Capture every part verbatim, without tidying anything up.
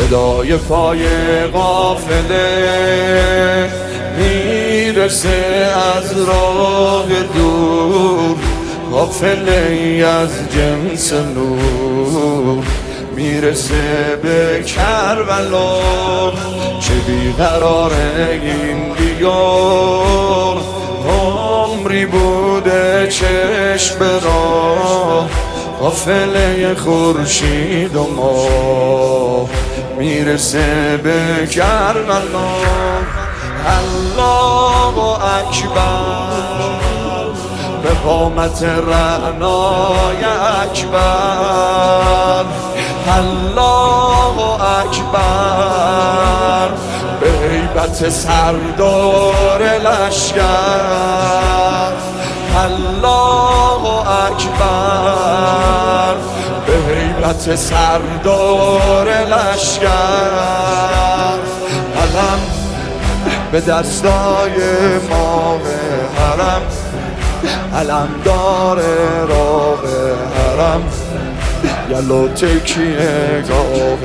صدای پای قافله میرسه از راه دور، قافله از جنس نور میرسه به کربلا. چه بیقراره این دیار، عمری بوده چشم راه، قافله خورشید و ماه میرسه به کربلا. الله اکبر به قامت رعنای اکبر، الله اکبر به هیبت سردار لشکر، الله اکبر به هیبت سردار لشکر. علم به دستای ماه حرم، علم داره راه حرم، یلو تکیه گاه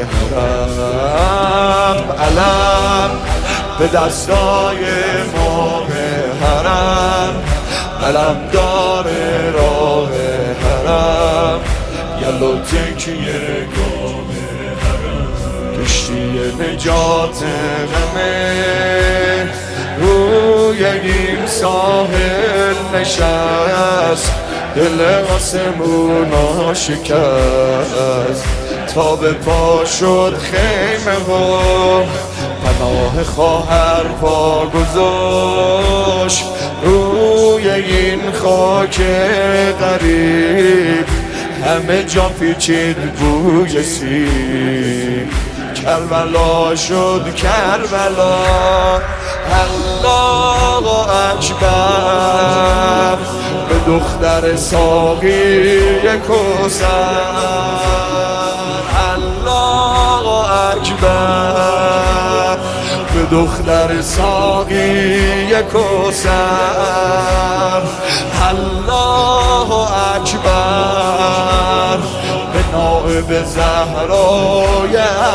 حرم. علم به دستای ماه حرم، علم داره راه حرم، یلو تکیه گاه حرم. کشتی نجات غمه روی این ساحل نشست، دل آسمونا شکست، تا به پا شد خیمه و پناه خواهر پا گذاشت روی این خاک غریب. همه جا پیچید بوی سیب، کربلا شد کربلا. الله اکبر به دختر ساقی کوثر، الله اکبر به دختر ساقی کوثر، الله اکبر به نائب زهرای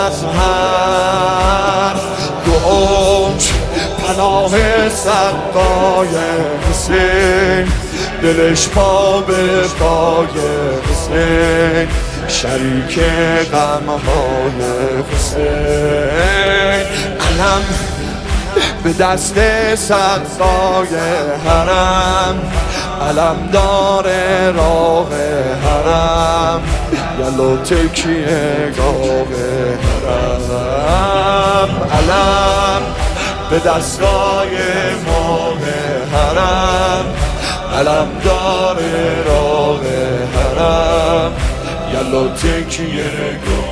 اطهر. دو عمر پناه سقای حسین، دلش پا به پای حسین، شریک غمهای حسین. علم به دست سقای حرم، علم داره راه حرم، یلو تکیه گاه حرم. علم به دستای ماه حرم، علم داره راه حرم، یلو تکیه گاه